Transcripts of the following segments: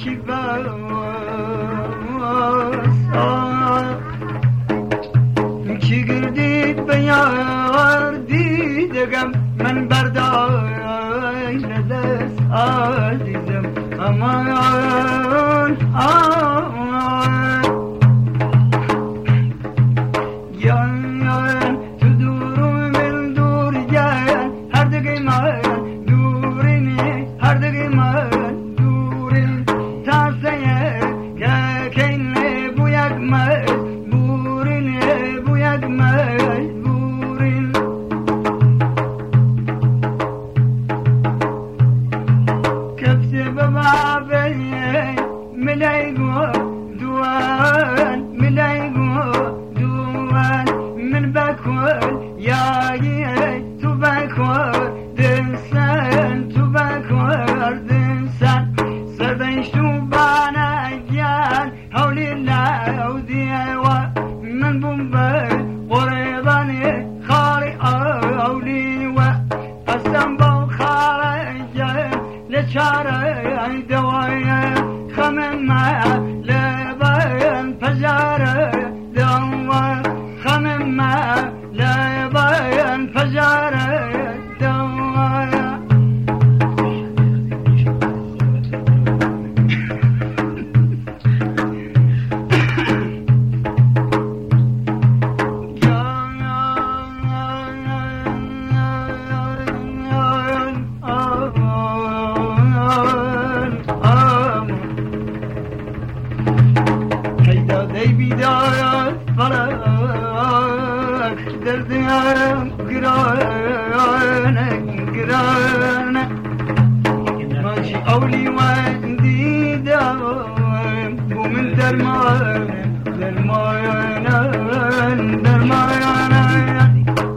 یکی کی گردید به یار دیدگم من بردای دست عزیزم امان یان تو دورو من دور یان هر دگی من دورینی هر دگی من دورین تاسیه که کینه بویک من بورینه بویک من بورین کفت بابا ملايقو دوان ملايقو دوان من باكل يا تو باكل دنسان تو باكل دنسان سرديش تو بانا جان هولي الله وديوا من بومباي قريباني خالي أولي وقسم بو خارجان لشاري دوايا خمم ما لبين فجارة دوا خمم ما لبين فجارة دوا بیدار فلک دردم گرانه گرانه ماشی اولی من دیدم بو من درمانه درمانه درمانه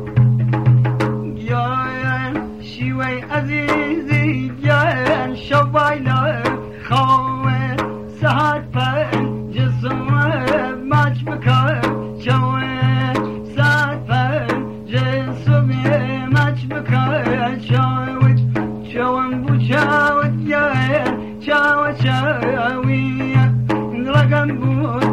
جان شیوی عزیزی جان شوایلا خواه ساعت پن ماچ بکار چوه ساعت پر جسمی ماچ بکار چوه چوم بو چوه یا چوه چوه رقم بود